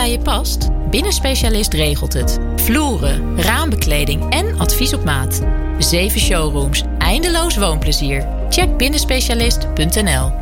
bij je past? Binnenspecialist regelt het. Vloeren, raambekleding en advies op maat. 7 showrooms, eindeloos woonplezier. Check binnenspecialist.nl.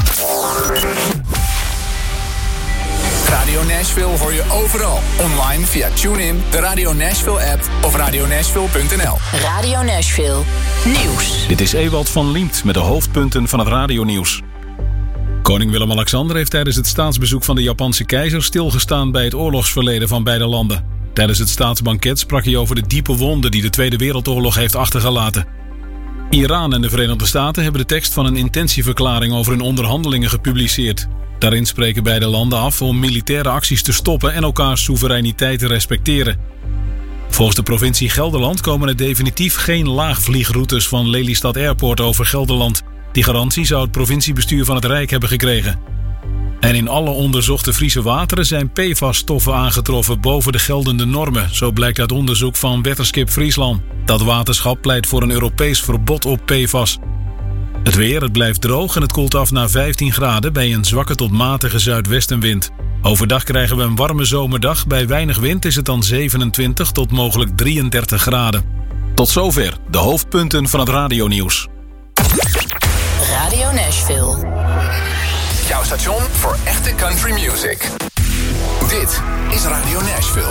Radio Nashville hoor je overal. Online via TuneIn, de Radio Nashville app of radionashville.nl. Radio Nashville. Nieuws. Dit is Ewald van Liemt met de hoofdpunten van het radionieuws. Koning Willem-Alexander heeft tijdens het staatsbezoek van de Japanse keizer stilgestaan bij het oorlogsverleden van beide landen. Tijdens het staatsbanket sprak hij over de diepe wonden die de Tweede Wereldoorlog heeft achtergelaten. Iran en de Verenigde Staten hebben de tekst van een intentieverklaring over hun onderhandelingen gepubliceerd. Daarin spreken beide landen af om militaire acties te stoppen en elkaars soevereiniteit te respecteren. Volgens de provincie Gelderland komen er definitief geen laagvliegroutes van Lelystad Airport over Gelderland. Die garantie zou het provinciebestuur van het Rijk hebben gekregen. En in alle onderzochte Friese wateren zijn PFAS-stoffen aangetroffen boven de geldende normen. Zo blijkt uit onderzoek van Weatherskip Friesland. Dat waterschap pleit voor een Europees verbod op PFAS. Het weer, het blijft droog en het koelt af naar 15 graden bij een zwakke tot matige zuidwestenwind. Overdag krijgen we een warme zomerdag. Bij weinig wind is het dan 27 tot mogelijk 33 graden. Tot zover de hoofdpunten van het radionieuws. Radio Nashville. Jouw station voor echte country music. Dit is Radio Nashville.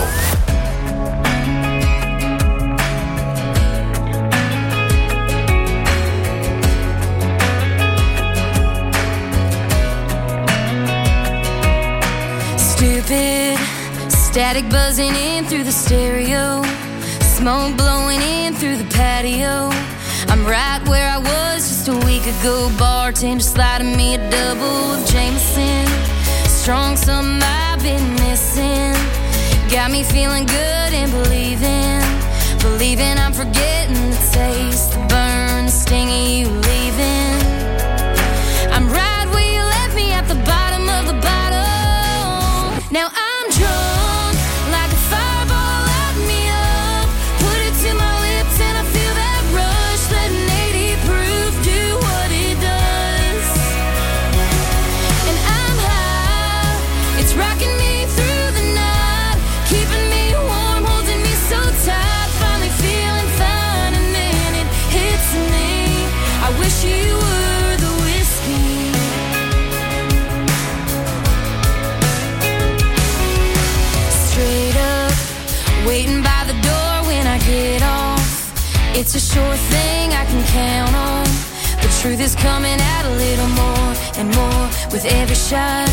Stupid, static buzzing in through the stereo, smoke blowing in through the patio. I'm right where I was just a week ago. Bartender sliding me a double of Jameson. Strong, something I've been missing. Got me feeling good and believing I'm forgetting the taste, the burn, the sting of you leaving. I'm right where you left me at the bottom of the bottle. Now I'm drunk like a fireball, light me up. Put it to my lips and I feel that rush. Let an 80 proof do what it does. And I'm high, it's rocking me through the night, keeping me warm, holding me so tight. Finally feeling fine and then it hits me. I wish you were the whiskey. Straight up, waiting by the door when I get off. It's a sure thing I can count on. The truth is coming out a little more and more with every shot.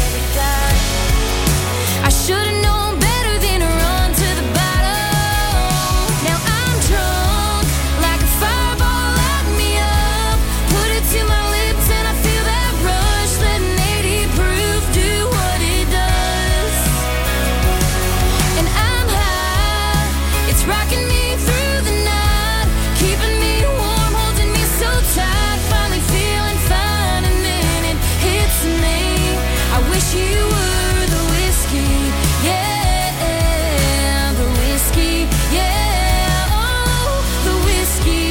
I should've known better than to run to the bottle. Now I'm drunk like a fireball, light me up. Put it to my lips and I feel that rush. Let an 80 proof do what it does. And I'm high, it's rocking me through the night, keeping me warm, holding me so tight. Finally feeling fine and then it hits me. I wish you were the whiskey, yeah, the whiskey, yeah, oh, the whiskey,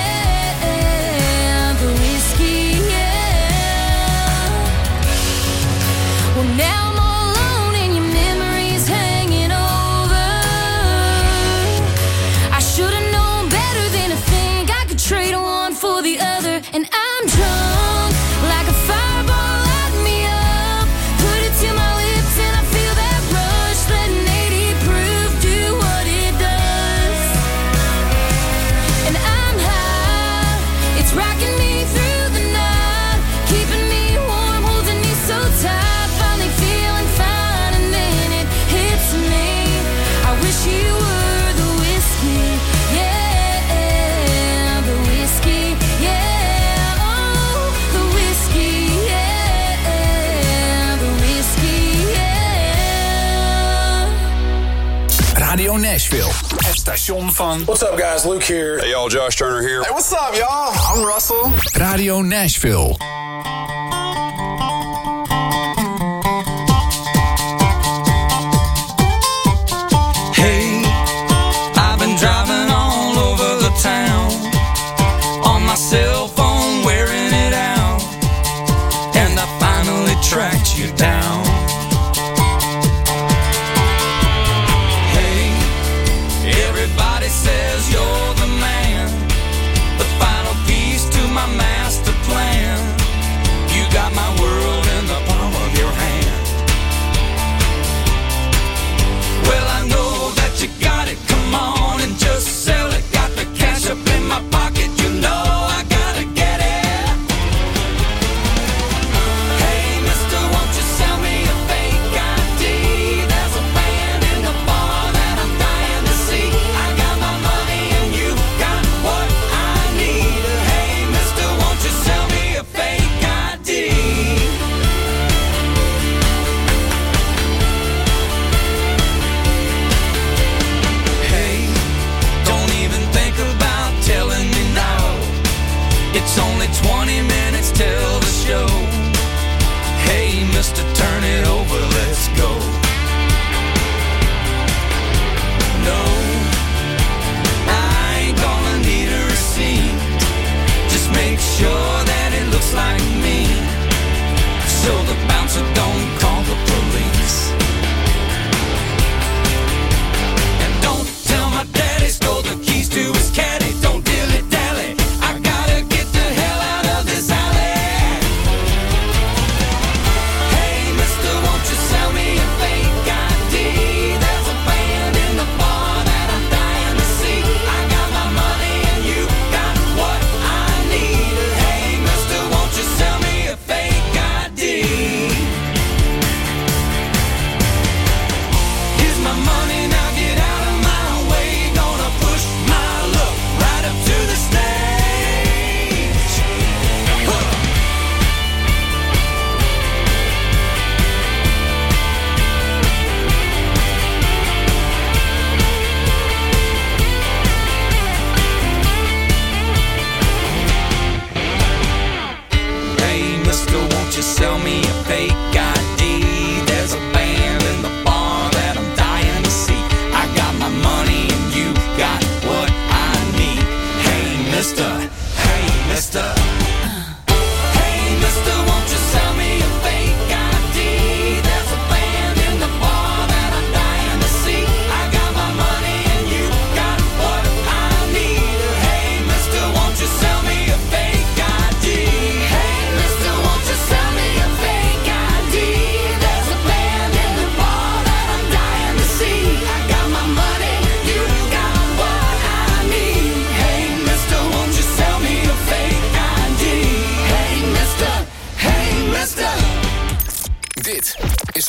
yeah, the whiskey, yeah. Well, now I'm all alone and your memory's hanging over. I should've known better than to think I could trade one for the other. And I'm drunk like a fireball, light me up. Put it to my lips and I feel that rush. Let an 80 proof do what it does. And I'm high, it's rocking me through the night, keeping me warm, holding me so tight. Finally feeling fine and then it hits me. I wish you were the whiskey, yeah, the whiskey, yeah, oh, the whiskey, yeah, the whiskey, yeah. Radio Nashville. Het station van... What's up, guys? Luke here. Hey, y'all, Josh Turner here. Hey, what's up, y'all? I'm Russell. Radio Nashville. Hey, I've been driving all over the town on my cell phone, wearing it out, and I finally tracked you down.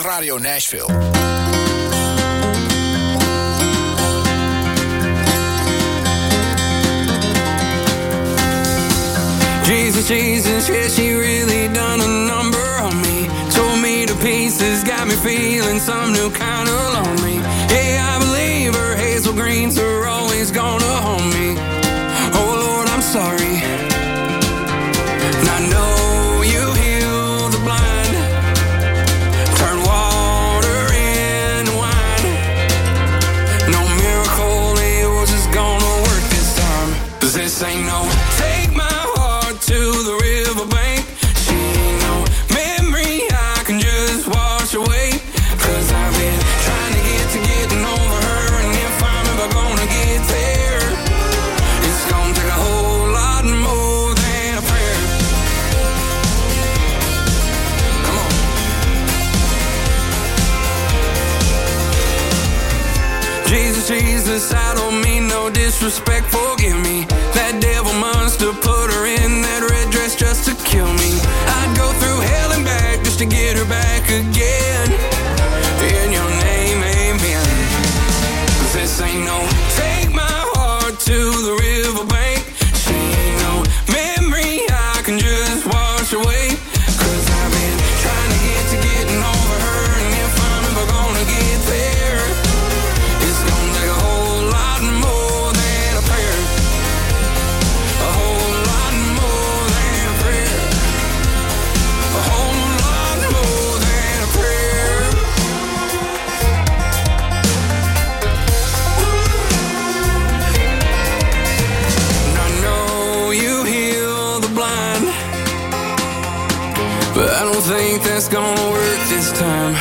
Radio Nashville. Jesus, Jesus, yeah, she really done a number on me. Tore me to pieces, got me feeling some new kind of lonely. Hey, I believe her hazel greens are always gonna haunt me. Oh Lord, I'm sorry. And I know you heal the blind, turn water into wine. No miracle of yours is gonna work this time. 'Cause this ain't no take my heart to the riverbank. She ain't no memory I can just wash away. 'Cause I've been trying to getting over her, and if I'm ever gonna get there, it's gonna take a whole lot more than a prayer. Come on. Jesus, Jesus, I don't mean no disrespect, forgive me. That devil monster put her in that red dress just to kill me. I'd go through hell and back just to get her back again. In your name, amen. 'Cause this ain't no take my heart to the riverbank. She ain't no memory I can just wash away. 'Cause I've been trying to getting over her, and if I'm ever gonna get there, it's gonna take a whole lot more than a prayer. A whole lot more than a prayer. A whole lot more than a prayer. And I know you heal the blind, but I don't think that's gonna work this time.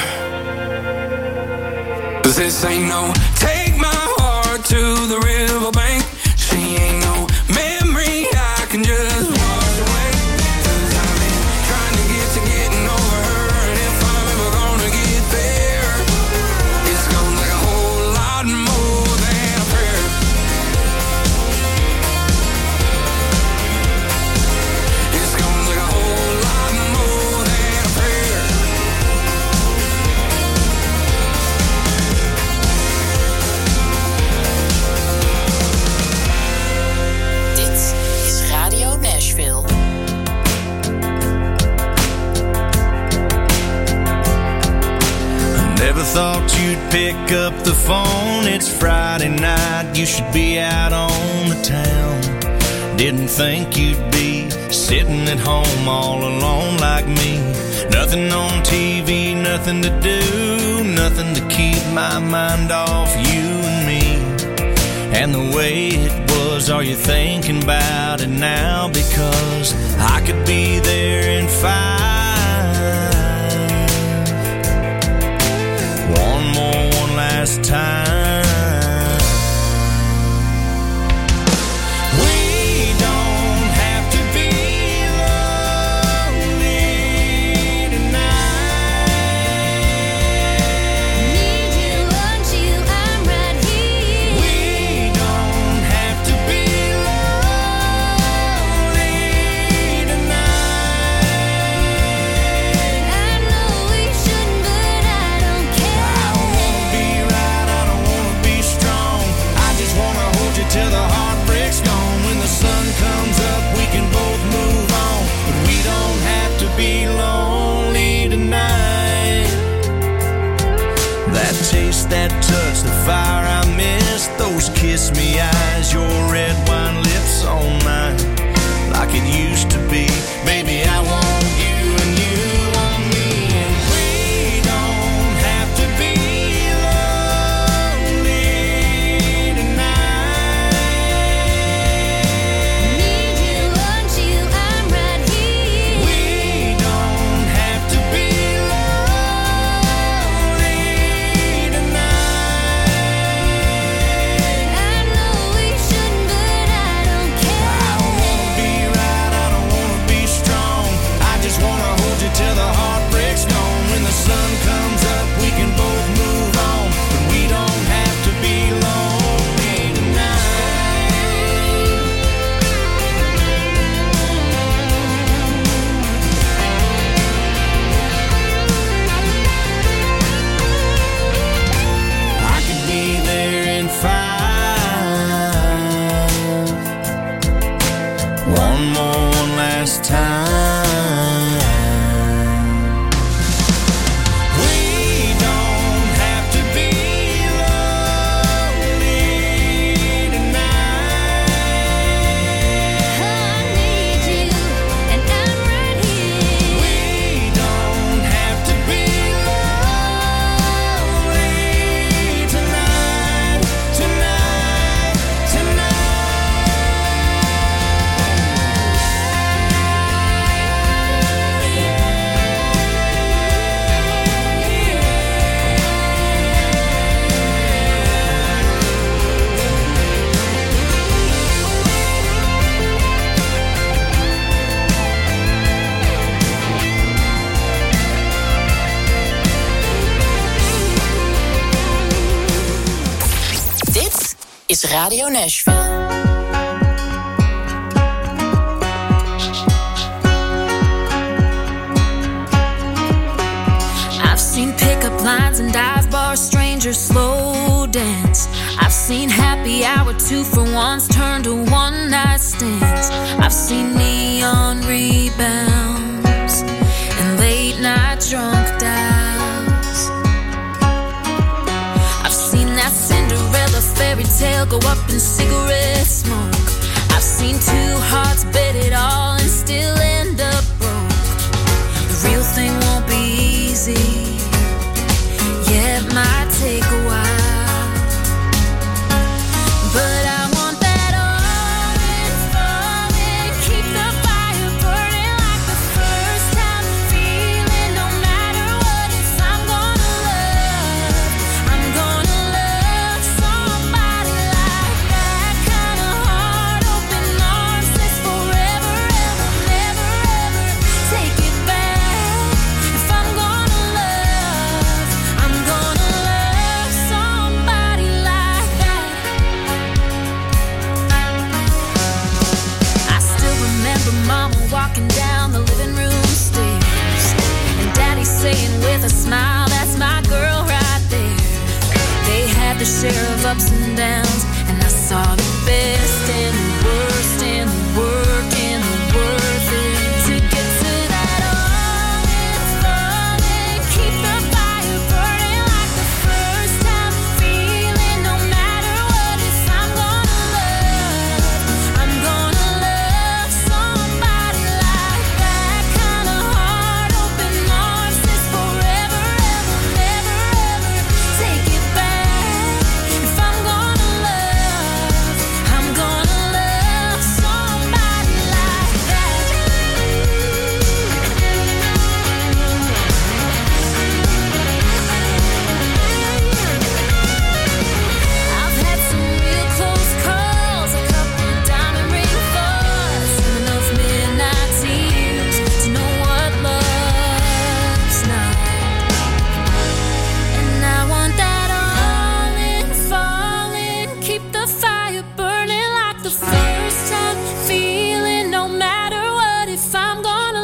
'Cause this ain't no take my heart to the riverbank. She ain't no memory I can just wash away. 'Cause I've been trying to getting over her, and if I'm ever gonna get there, it's gonna take a whole lot more than a prayer. It's gonna take a whole lot more than a prayer. Dit is Radio Nashville. Never thought you'd pick up the phone. It's Friday night, you should be out on the town. Didn't think you'd be sitting at home all alone like me. Nothing on TV, nothing to do, nothing to keep my mind off you and me. And the way it was, are you thinking about it now? Because I could be there in 5. One last time. We don't have to be lonely tonight. Need you, want you, I'm right here. We don't have to be lonely tonight. I know we shouldn't, but I don't care. I don't wanna be right, I don't wanna be strong. I just wanna hold you till the heartbreak's gone. When the sun comes up, we can both move on. But we don't have to be lonely tonight. That taste, that touch, the fire I miss, those kiss me eyes, your red wine lips on mine. Like it used to be, baby, I want you and you want me. And we don't have to be lonely tonight. Need you, want you, I'm right here. We don't have to be lonely tonight. I know is Radio Nashville. I've seen pickup lines and dive bars, strangers slow dance. I've seen happy hour 2-for-1s turn to one-night stands. I've seen neon rebounds and late-night drunk dials. I've seen that Cinderella fairy tale go up in cigarette smoke. I've seen two hearts bet it all and still end up broke. The real thing won't be easy. Yeah, it might take a while, but I want that all-in falling, keep the fire burning like the first time feeling. No matter what, it's I'm gonna love somebody like that. Kind of heart, open arms, says forever, ever, never, ever take it back. If I'm gonna love somebody like that. I still remember Mama walking down the living room stairs, and Daddy saying with a smile, that's my girl right there. They had their share of ups and downs, and I saw the best and the worst and the work and the worth it to get to that all-in falling, keep the fire burning like the first time feeling. No matter what, it's I'm gonna love somebody like that. Kind of heart, open arms, says forever, ever, never, ever take it back. If I'm gonna love somebody like that. I've had some real close calls, a couple of diamond ring falls, enough midnight tears to know what love's not. And I want that all-in falling, keep the fire burning like the first time feeling. No matter what, if I'm gonna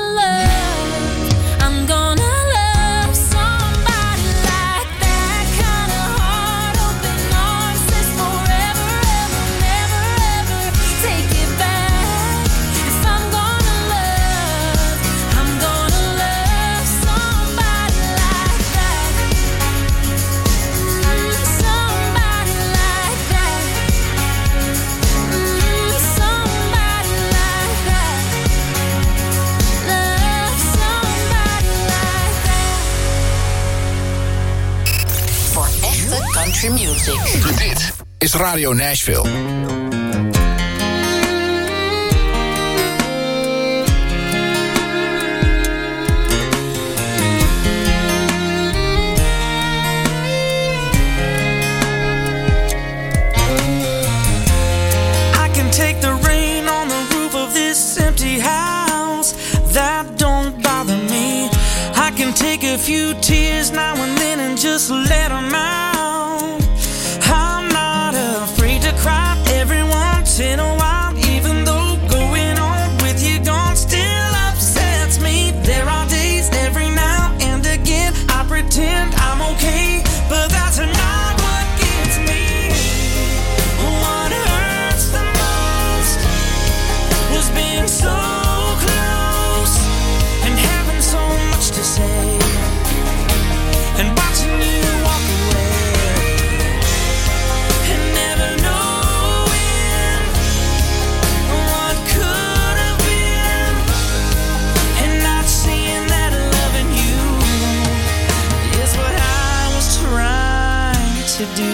love somebody like that. Kind of heart, open arms, says forever, ever, never, ever take it back. If I'm gonna love somebody like that. Somebody like that. Somebody like that. Love somebody like that. Voor echte country music. Dit is Radio Nashville. I can take the rain on the roof of this empty house. That don't bother me. I can take a few tears now and then and just let them out. I'm not afraid to cry every once in a while, even though going on with you gone still upsets me. There are days every now and again I pretend I'm okay, but that's not what gets me. What hurts the most was being so close and having so much to say, and watching you walk away, and never knowing what could have been, and not seeing that loving you is what I was trying to do.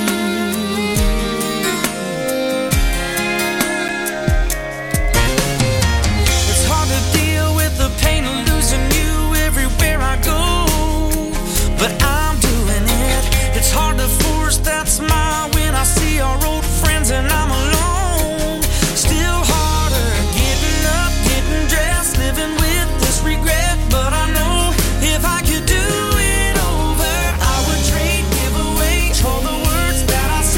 It's hard to deal with the pain of losing you everywhere I go, but I'm doing it. It's hard to force that smile when I see our old friends and I'm alone. Still harder getting up, getting dressed, living with this regret, but I know if I could do it over, I would trade, give away all the words that I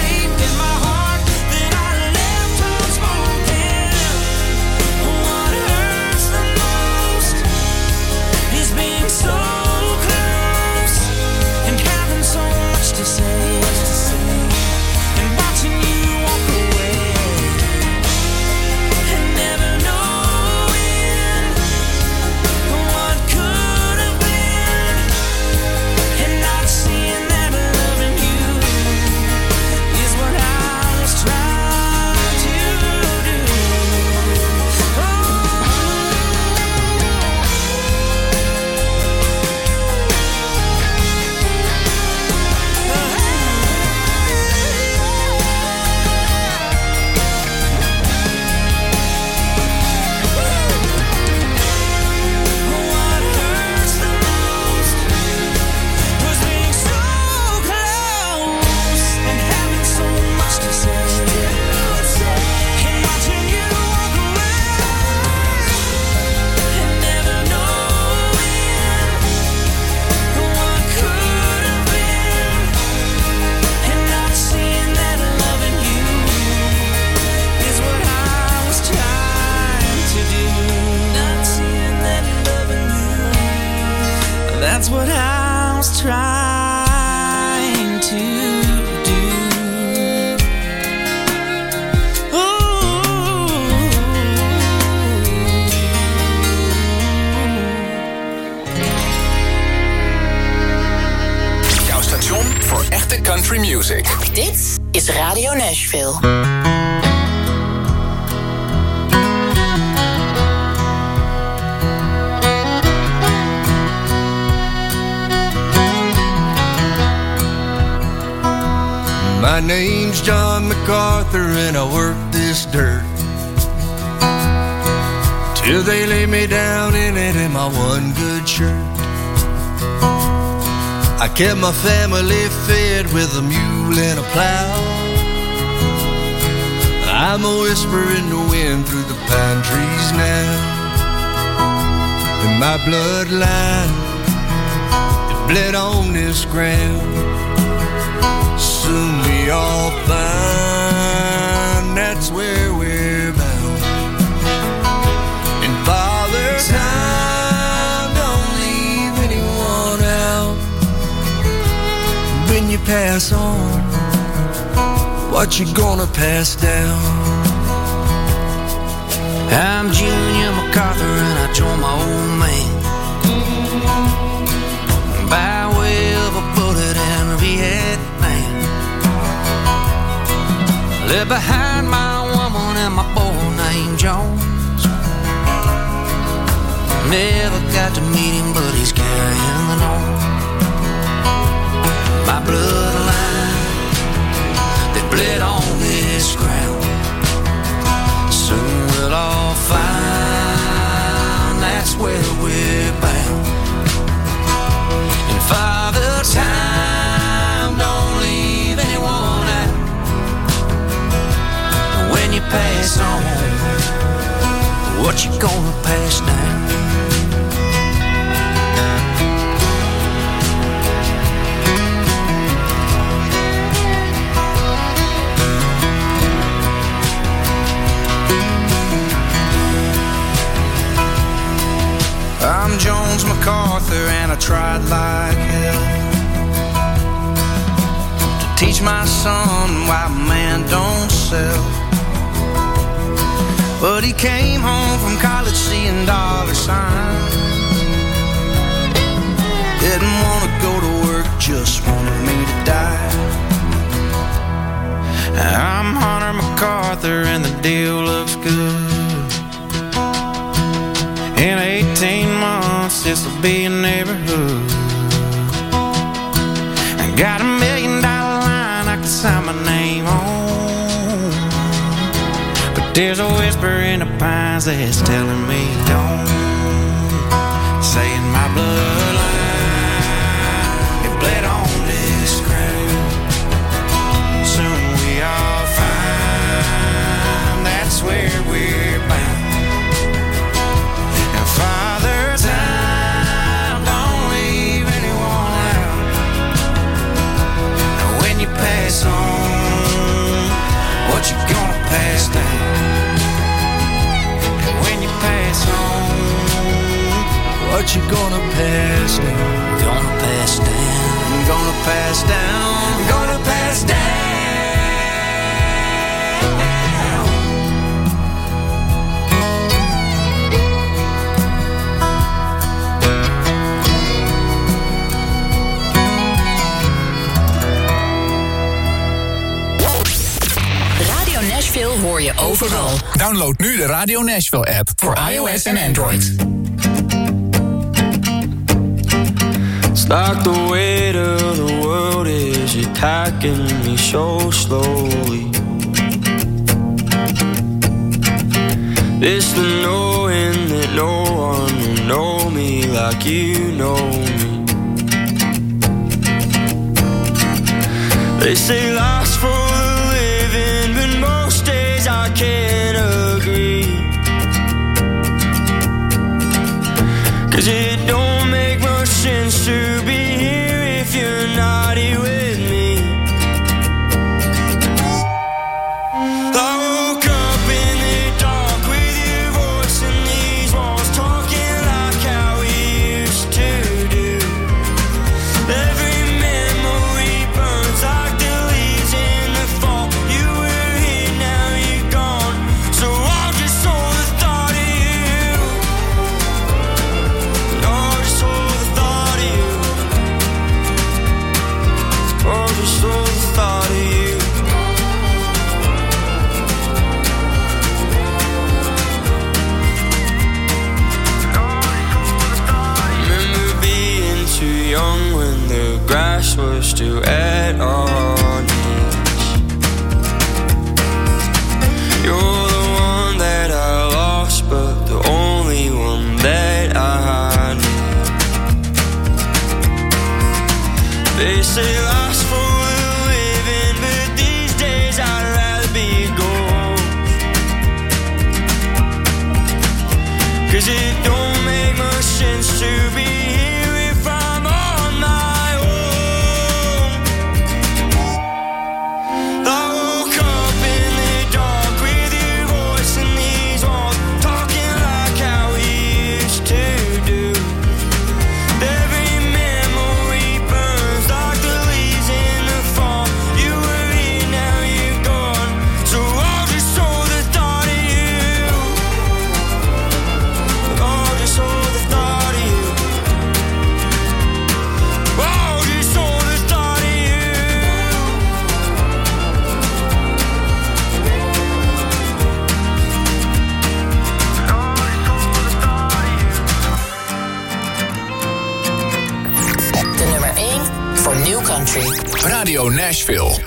Music. Dit is Radio Nashville. My name's John MacArthur and I work this dirt till they lay me down in it in my one good shirt. I kept my family fed with a mule and a plow. I'm a whisper in the wind through the pine trees now. And my bloodline, it bled on this ground. Soon we all find that's where we're bound. And Father Time don't leave anyone out. When you pass on, what you gonna pass down? I'm Junior MacArthur and I joined my old man by way of a bullet and a Vietnam. Left behind my woman and my boy named Jones. Never got to meet him, but he's carrying the nose. My bloodline, they bled on this ground. Soon we'll all find that's where we're bound. And Father Time don't leave anyone out. When you pass on, what you gonna pass down? I'm Jones MacArthur and I tried like hell to teach my son why man don't sell. But he came home from college seeing dollar signs. Didn't want to go to work, just wanted me to die. I'm Hunter MacArthur and the deal looks good. In 18 months, this'll be a neighborhood. I got $1 million line I can sign my name on. But there's a whisper in the pines that's telling me don't. Saying my bloodline, it bled on this ground. Soon we all find that's where we're bound. Father Time don't leave anyone out. And when you pass on, what you gonna pass down? And when you pass on, what you gonna pass down? Gonna pass down, gonna pass down, gonna pass down. Nashville hoor je overal. Download nu de Radio Nashville app voor iOS en Android. It's like the weight of the world is attacking me so slowly. It's the knowing that no one will know me like you know me. They say life's for the living, but most days I can't agree. 'Cause it don't make much sense to be here if you're not here with me. I woke up in the dark with your voice in these walls, talking like how we used to do. Every memory burns like the leaves in Radio Nashville.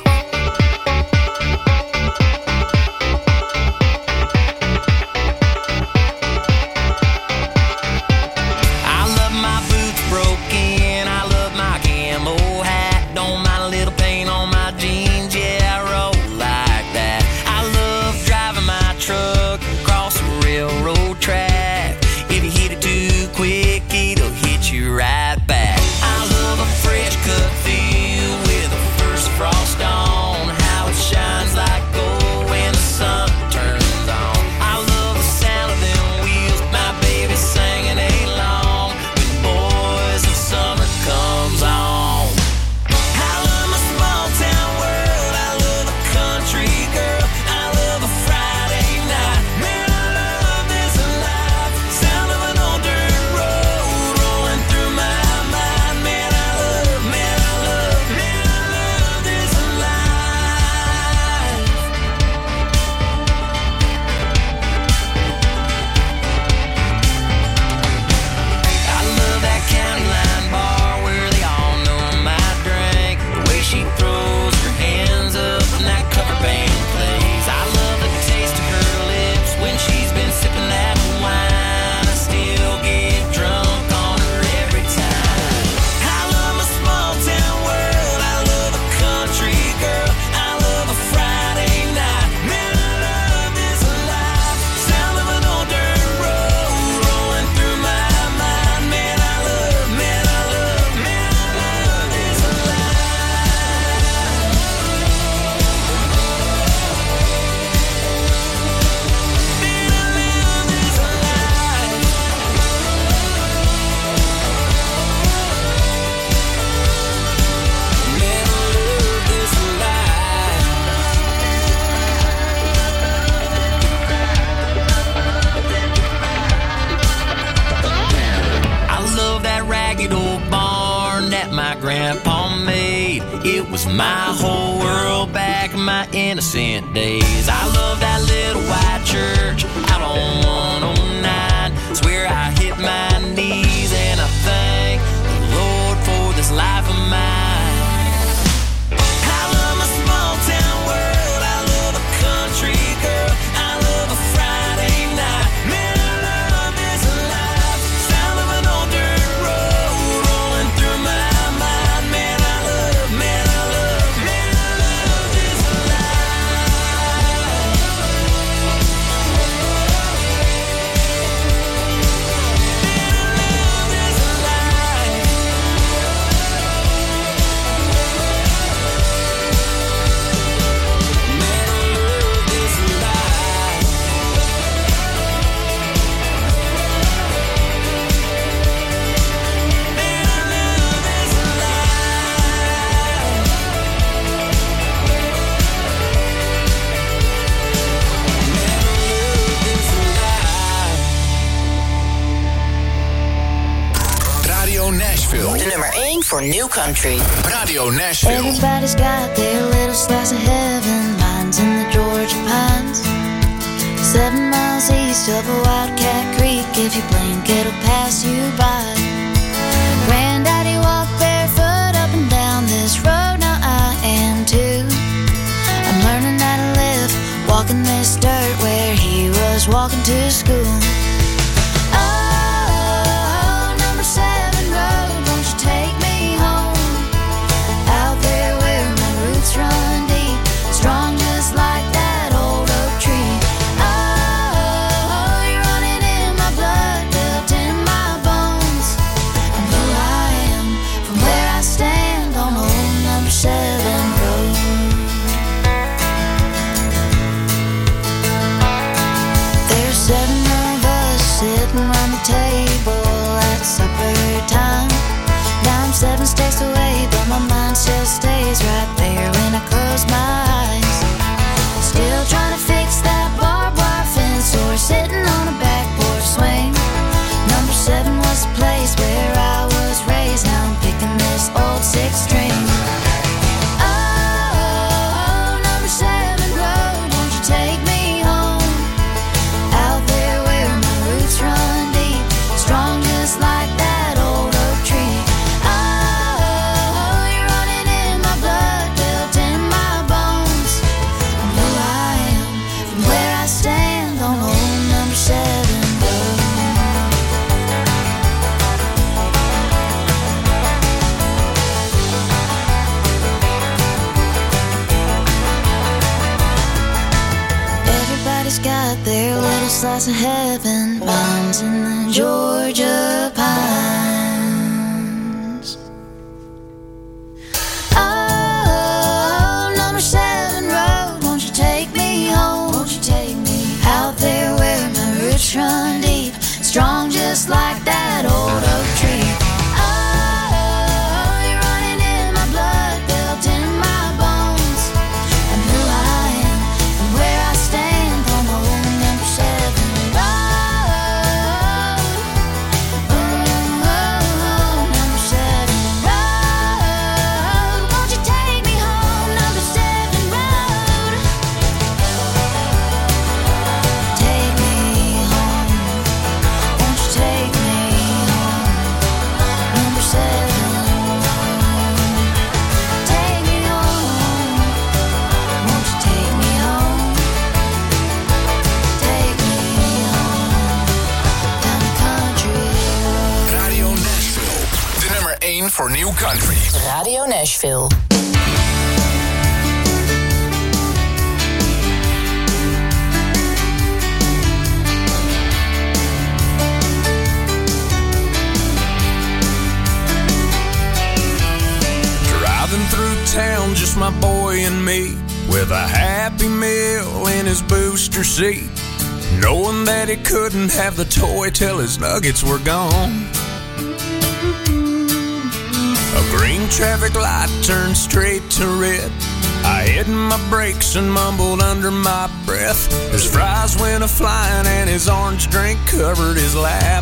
My whole world back in my innocent days. I love that little white church out on 109. Swear I hit my knees and I thank the Lord for this life of mine. I love my small town world. I love a country girl. I love a Friday night. Man, I love this life. Sound of an old dirt road rolling through my mind. Man, I love, man, I love, man, I love this life. Nashville. De nummer 1 voor New Country. Radio Nashville. Everybody's got their little slice of heaven. Mine's in the Georgia Pines. 7 miles east of a Wildcat Creek. If you blink, it'll pass you by. Granddaddy walked barefoot up and down this road. Now I am too. I'm learning how to live, walking this dirt where he was walking to school. Still stays right there when I close my eyes. Still trying to fix that barbed wire fence or sitting on a back porch swing. Number 7 was the place where I was raised. Now I'm picking this old 6 string. Oh, number 7 road, won't you take me home? Out there where my roots run deep, strong just like that old oak tree. Oh, you're running in got their little slice of heaven. Mine's in the Georgia pines. Oh, number 7 road, won't you take me home? Won't you take me out there where my roots run deep, strong just like that old oak tree? For New Country. Radio Nashville. Driving through town, just my boy and me, with a Happy Meal in his booster seat, knowing that he couldn't have the toy till his nuggets were gone. A green traffic light turned straight to red. I hit my brakes and mumbled under my breath. His fries went a-flying and his orange drink covered his lap.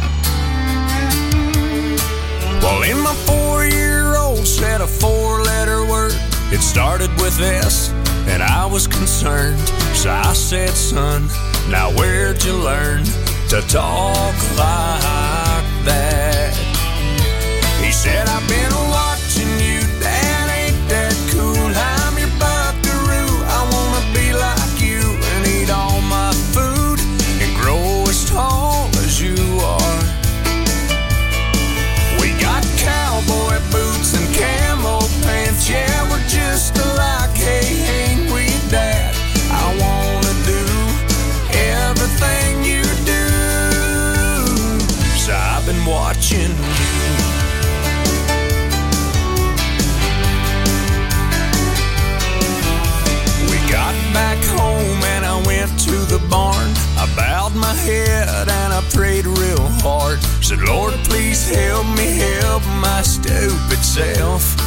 Well, in my 4-year-old said a 4-letter word. It started with S, and I was concerned. So I said, son, now where'd you learn to talk like that? He said, I've been watching you, Dad, ain't that cool? I'm your buckaroo, I wanna be like you and eat all my food and grow as tall as you are. We got cowboy boots and camo pants, yeah, we're just alike, hey, ain't we, Dad? I wanna do everything you do, so I've been watching you. Back home and I went to the barn. I bowed my head and I prayed real hard. Said, Lord, please help me help my stupid self.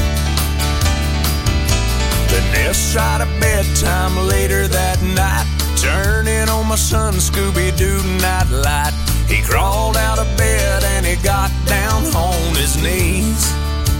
Then this side of bedtime later that night, turning on my son Scooby-Doo nightlight. He crawled out of bed and he got down on his knees.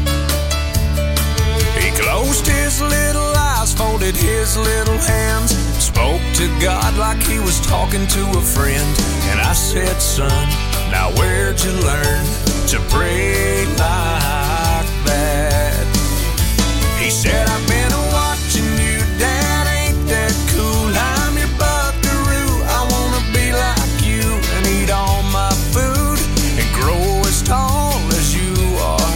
He closed his little eyes, folded his little hands, spoke to God like he was talking to a friend. And I said, son, now where'd you learn to pray like that? He said, I've been watching you, Dad, ain't that cool? I'm your buckaroo, I wanna be like you and eat all my food and grow as tall as you are.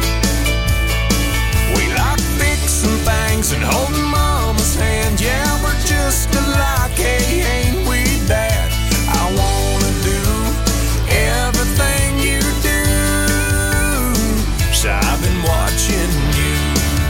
And holding Mama's hand, yeah, we're just alike, hey, ain't we, Dad? I wanna do everything you do, so I've been watching you.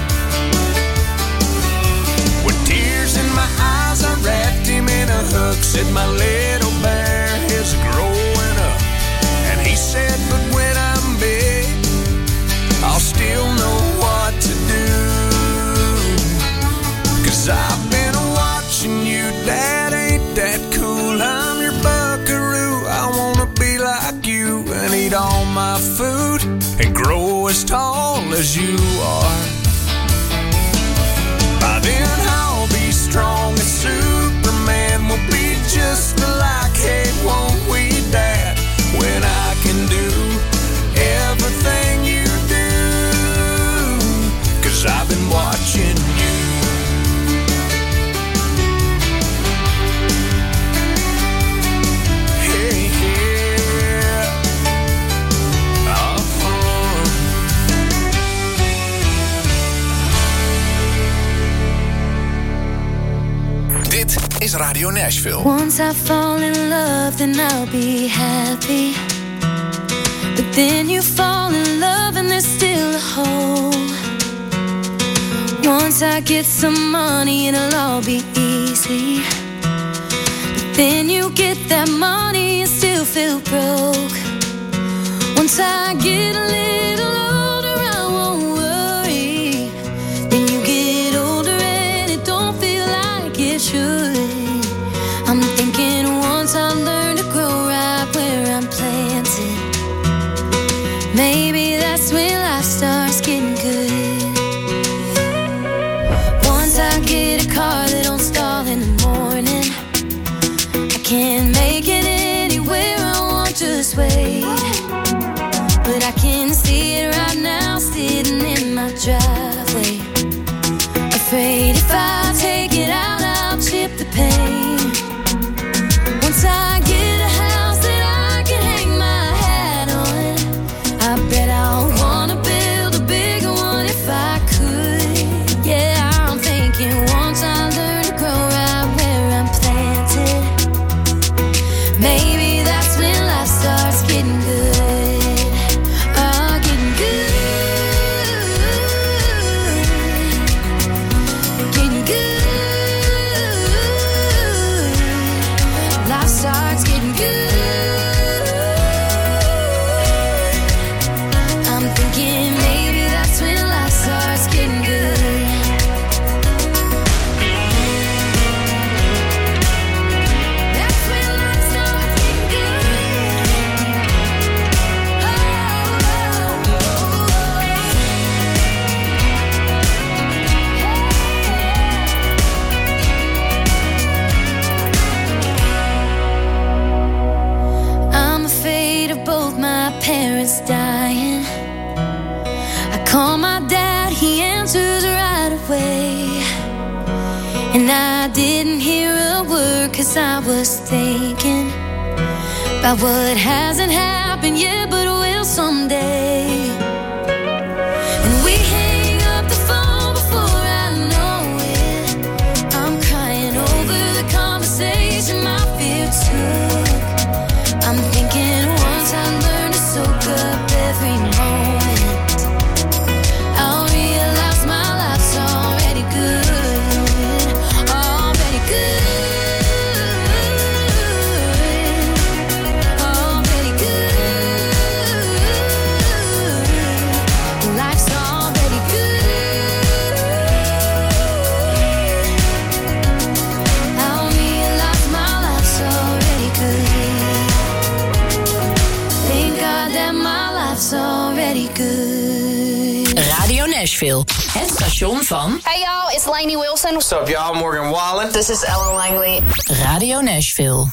With tears in my eyes, I wrapped him in a hug, said my little bear is growing up. And he said, but when I'm big, I'll still know what to do. Cause I've been watching you, Dad, ain't that cool? I'm your buckaroo, I wanna be like you and eat all my food and grow as tall as you are. By then I'll be strong as Superman, we'll be just alike, hey, won't we, Dad? When I can do everything you do, cause I've been watching you. Dit is Radio Nashville. Once I fall in love, then I'll be happy. But then you fall in love and there's still a hole. Once I get some money, it'll all be easy. But then you get that money and still feel broke. Once I get a little older, I won't worry. Then you get older and it don't feel like it should. I'm thinking once I learn to grow right where I'm planted, maybe that's when life starts getting good. Once I get a car that don't stall in the morning, I can't make it anywhere I want, just wait. But I can see it right now, sitting in my driveway. Afraid if I take it out, I'll chip the paint. Once I get a house that I can hang my hat on, I bet I'll wanna build a bigger one if I could. Yeah, I'm thinking once I learn to grow right where I'm planted, maybe that's when life starts getting good. Parents dying. I call my dad, he answers right away. And I didn't hear a word, 'cause I was thinking about what hasn't happened yet, but will someday. And we hang up the phone before I know it. I'm crying over the conversation my fear took. I'm thinking once I learn to soak up every moment, I'll realize my life's already good, already good, already good. Life's already good. I'll realize my life's already good. Thank God that my life's already good. Radio Nashville. Het station van... Hey y'all, it's Lainey Wilson. What's up, y'all? Morgan Wallen. This is Ellen Langley. Radio Nashville.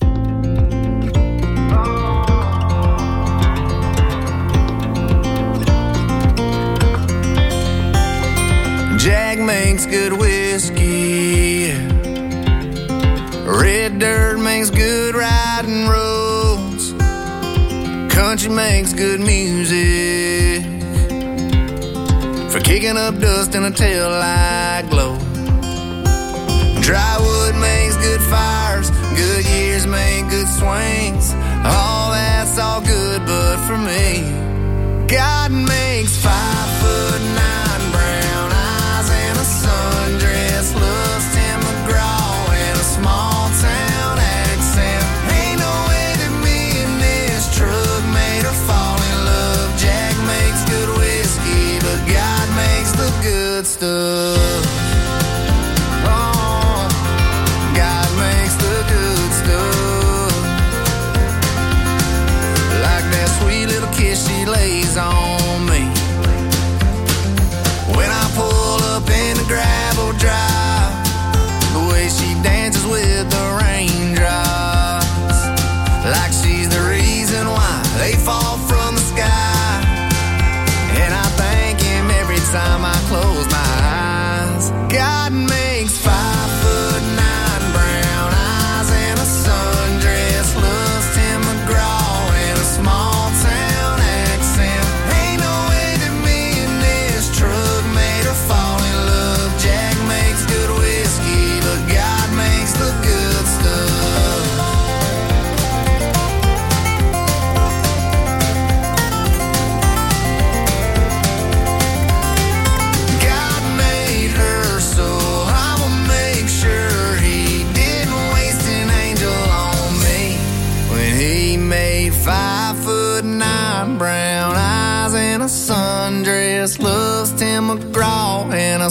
Jack makes good whiskey. Red dirt makes good riding roads. Country makes good music for kicking up dust in a tail-light glow. Dry wood makes good fires. Good years make good swings. All that's all good, but for me, God makes 5'9" brown eyes and a sundress looks Tim McGraw and a small town accent. Ain't no way that me and this truck made her fall in love. Jack makes good whiskey, but God makes the good stuff. Oh, God makes the good stuff. Like that sweet little kiss she lays on me.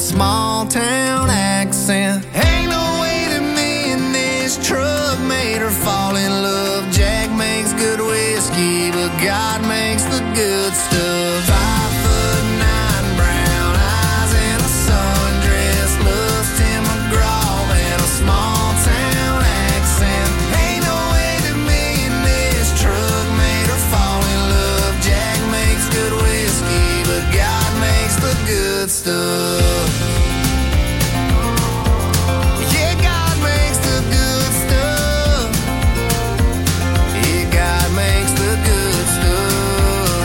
small town accent. Ain't no way that me and this truck made her fall in love. Jack makes good whiskey, but God makes the good stuff. 5'9", brown eyes and a sundress, loves Tim McGraw and a small town accent. Ain't no way that me and this truck made her fall in love. Jack makes good whiskey, but God makes the good stuff. Yeah, God makes the good stuff. Yeah, God makes the good stuff.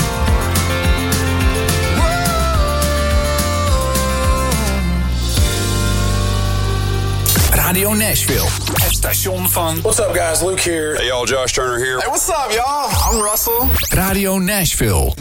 Whoa. Radio Nashville. Het station van... What's up, guys? Luke here. Hey, y'all. Josh Turner here. Hey, what's up, y'all? I'm Russell. Radio Nashville.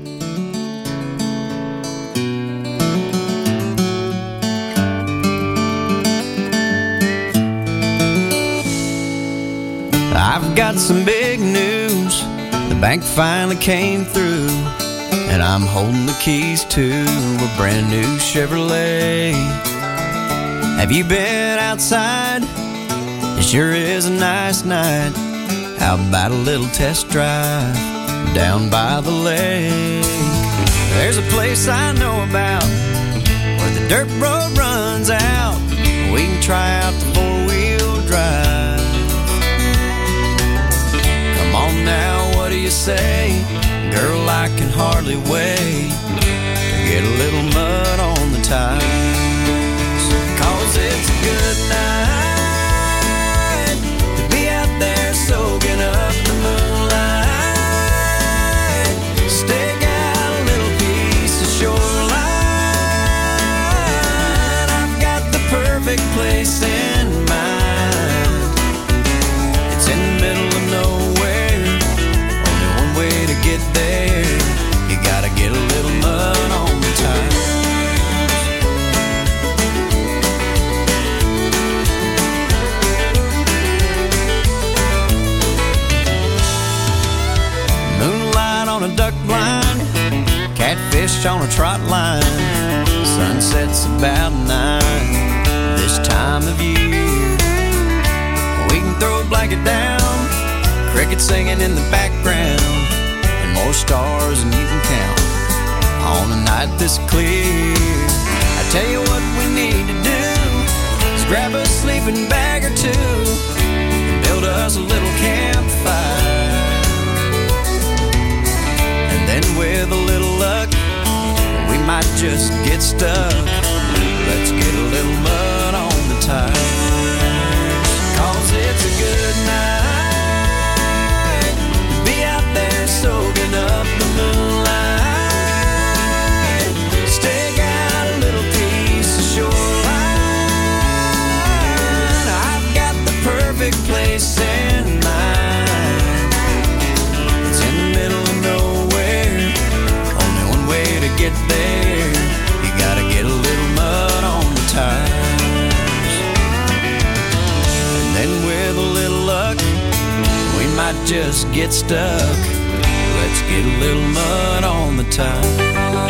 I've got some big news. The bank finally came through, and I'm holding the keys to a brand new Chevrolet. Have you been outside? It sure is a nice night. How about a little test drive down by the lake? There's a place I know about where the dirt road runs out. We can try out the four-wheel drive. Come on now, what do you say? Girl, I can hardly wait to get a little mud on the tires. 'Cause it's a good night to be out there soaking up the moonlight. Stick out a little piece of shoreline. I've got the perfect place in mind. It's in the middle of nowhere. Only one way to get there. You gotta get a little mud on the tires. Moonlight on a duck blind, catfish on a trot line. Sunset's about 9 this time of year. We can throw a blanket down, crickets singing in the background, and more stars than you can count on a night this clear. I tell you what we need to do is grab a sleeping bag or two and build us a little campfire. And then with a little luck, we might just get stuck. Let's get a little mud on the tires. 'Cause it's a good night to be out there soaking up the moonlight. Stick out a little piece of shoreline. I've got the perfect place in mind. It's in the middle of nowhere. Only one way to get there. You gotta get a little mud on the tires. And then with a little luck, we might just get stuck. Let's get a little mud on the tires.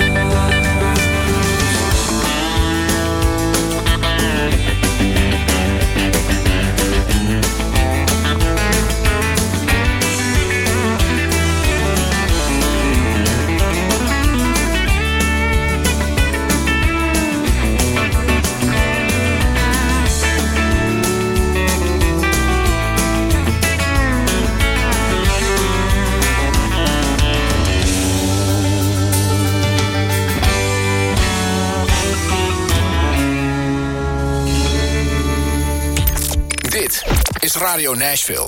Is Radio Nashville.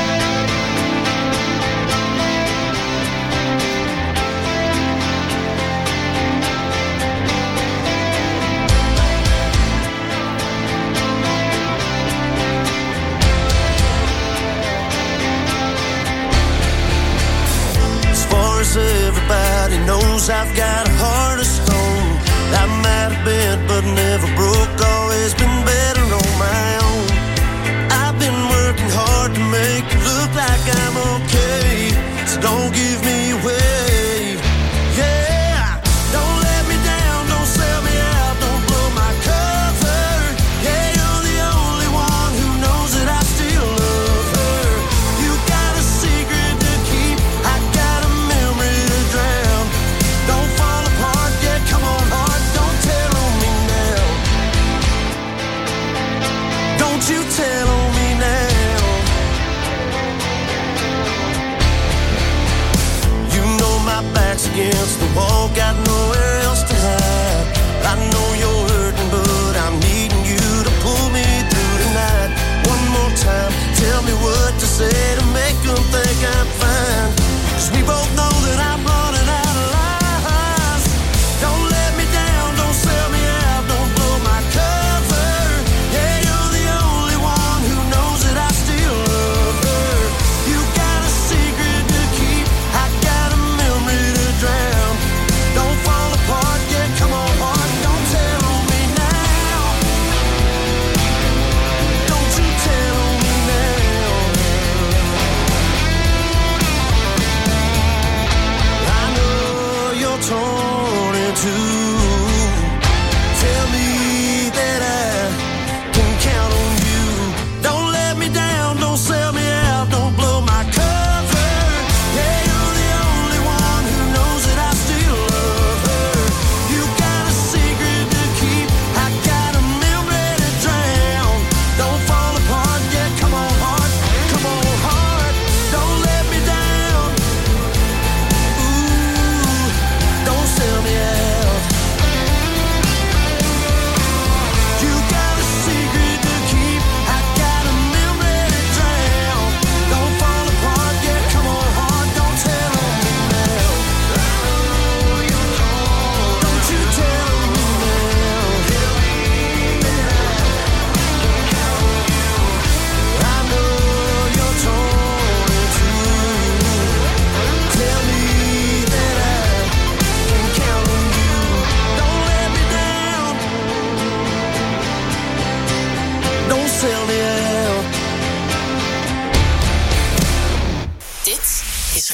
As far as everybody knows, I've got a heart of stone. I might have been, but never broke. Always been better on my own. I've been working hard to make it look like I'm okay. So don't give me away. Yeah, don't let me down, don't sell me out, don't blow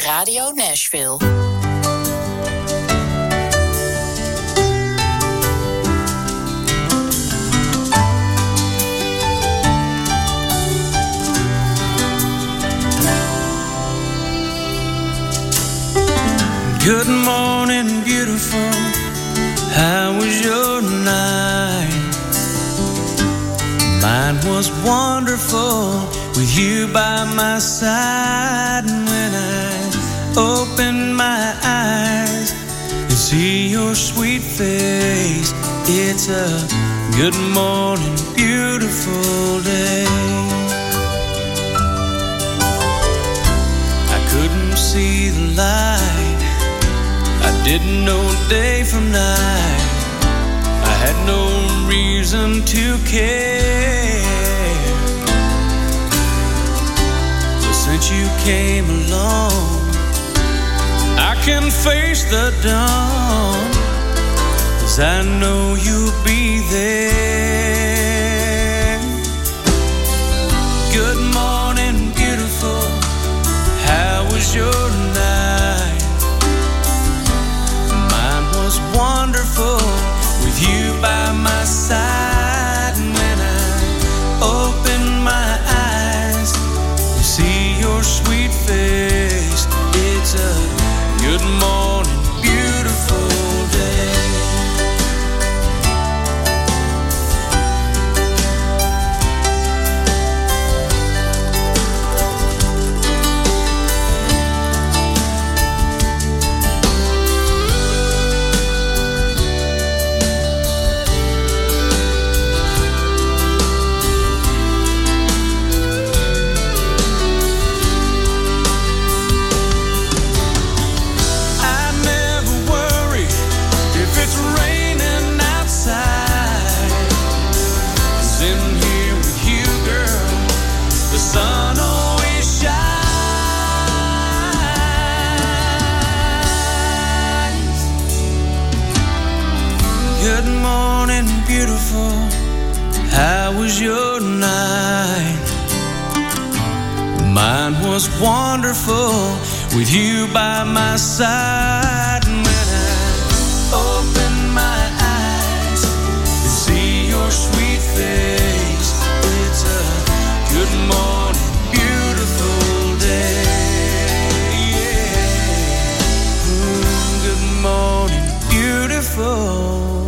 Radio Nashville. Good morning, beautiful. How was your night? Mine was wonderful with you by my side. And when I open my eyes and see your sweet face, it's a good morning, beautiful day. I couldn't see the light, I didn't know day from night, I had no reason to care. But since you came along, I can face the dawn, 'cause I know you'll be there. Good morning, beautiful. How was your night? Mine was wonderful with you by my side. And when I open my eyes and see your sweet face, it's a good morning, beautiful day. How was your night? Mine was wonderful with you by my side. And when I open my eyes and see your sweet face, it's a good morning, beautiful day. Yeah. Good morning, beautiful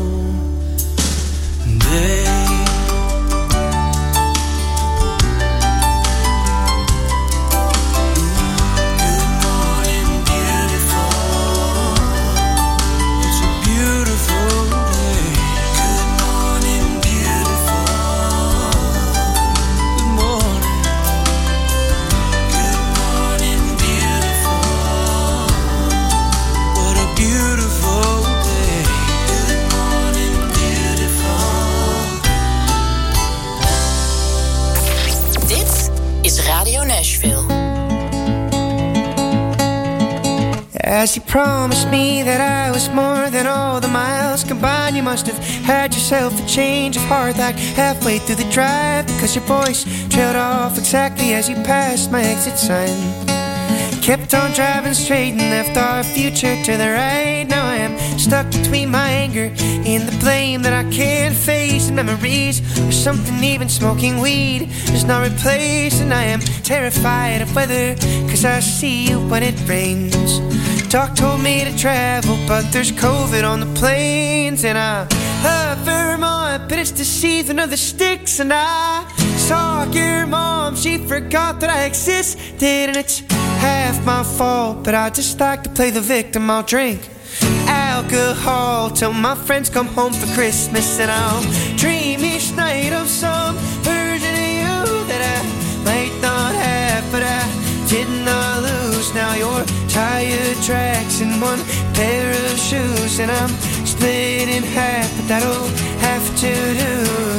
day. As you promised me that I was more than all the miles combined, you must have had yourself a change of heart like halfway through the drive, because your voice trailed off exactly as you passed my exit sign. Kept on driving straight and left our future to the right. Now I am stuck between my anger and the blame that I can't face, and memories or something even smoking weed does not replace. And I am terrified of weather, 'cause I see you when it rains. Doc told me to travel, but there's COVID on the planes. And I love Vermont, but it's the season of the sticks. And I saw your mom, she forgot that I existed. And it's half my fault, but I just like to play the victim. I'll drink alcohol till my friends come home for Christmas. And I'll dream each night of some version of you that I might not have, but I did not lose. Now you're tire tracks and one pair of shoes, and I'm split in half, but that'll have to do.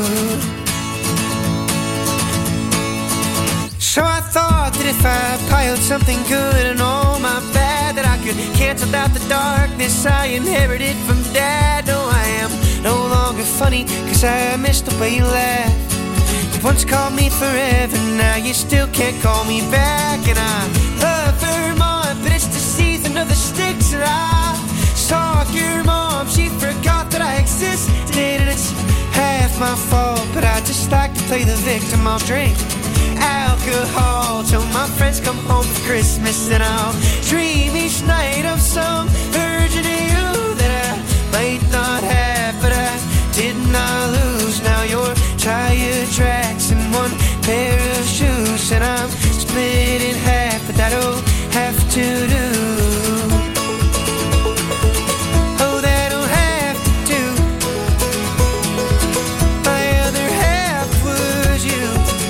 So I thought that if I piled something good and all my bad, that I could cancel out the darkness I inherited from Dad. No, I am no longer funny, 'cause I missed the way you laughed. You once called me forever, now you still can't call me back. And I love Vermont, but it's the of the sticks. And I saw your mom, she forgot that I existed. And it's half my fault, but I just like to play the victim. I'll drink alcohol till my friends come home for Christmas. And I'll dream each night of some version of you that I might not have, but I did not lose. Now you're tire tracks and one pair of shoes, and I'm split in half, but that'll have to do. Oh, that'll have to do. My other half was you.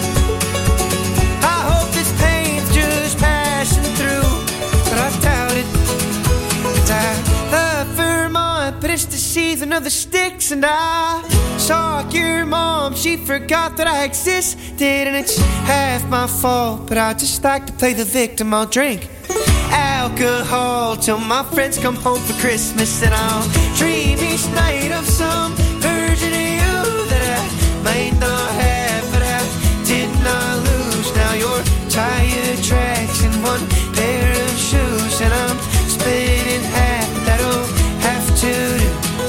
I hope this pain's just passing through, but I doubt it. 'Cause I love Vermont, but it's the season of the sticks. And I saw your mom, she forgot that I existed. And it's half my fault, but I just like to play the victim. I'll drink alcohol till my friends come home for Christmas. And I'll dream each night of some version of you that I might not have, but I did not lose. Now you're tire tracks and one pair of shoes, and I'm split in half, but that'll have to do.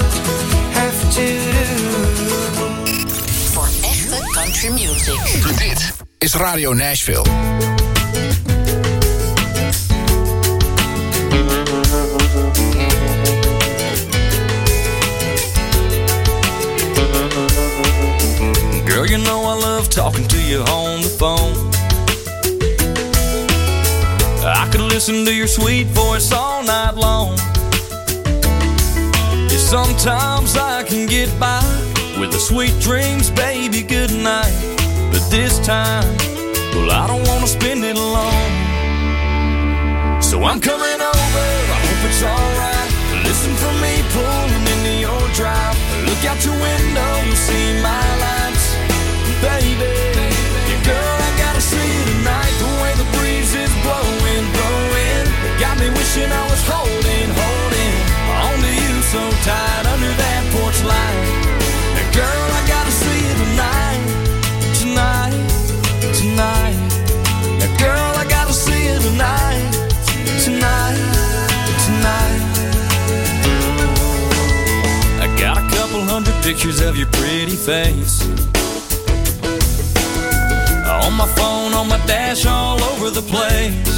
Voor echte country music. Dit is Radio Nashville. Girl, you know I love talking to you on the phone. I could listen to your sweet voice all night long. Yeah, sometimes I can get by with the sweet dreams, baby, good night. But this time, well, I don't want to spend it alone. So I'm coming over, I hope it's alright. Listen for me pulling into your drive. Look out your window, you'll see my lights. Baby, yeah, girl, I gotta see you tonight. The way the breeze is blowing, blowing, got me wishing I was holding on to you so tight under that porch light. Now, girl, I gotta see you tonight, tonight, tonight. Now, girl, I gotta see you tonight, tonight, tonight. I got a couple hundred pictures of your pretty face on my phone, on my dash, all over the place.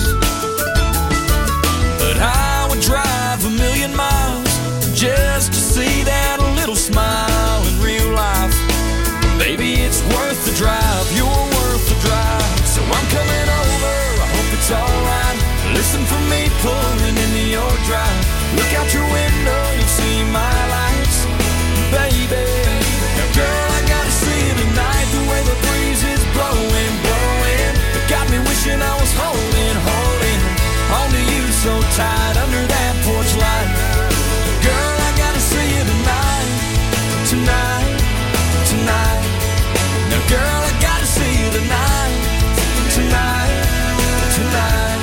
But I would drive 1,000,000 miles just to see that little smile in real life. Baby, it's worth the drive, you're worth the drive. So I'm coming over, I hope it's alright. Listen for me pulling into your drive. Look out your window, you'll see my lights. Baby, now girl, I gotta see you tonight. The way the breeze is blowing, blowing, it got me wishing I was holding on to you so tight under that porch light. Girl, I gotta see you tonight, tonight, tonight. Now girl, I gotta see you tonight, tonight, tonight.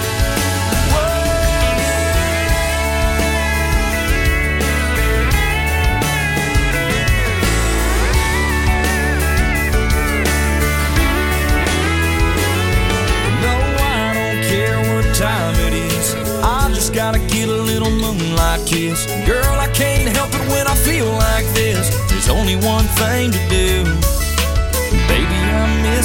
Time it is, I just gotta get a little moonlight kiss. Girl, I can't help it when I feel like this. There's only one thing to do, baby, I miss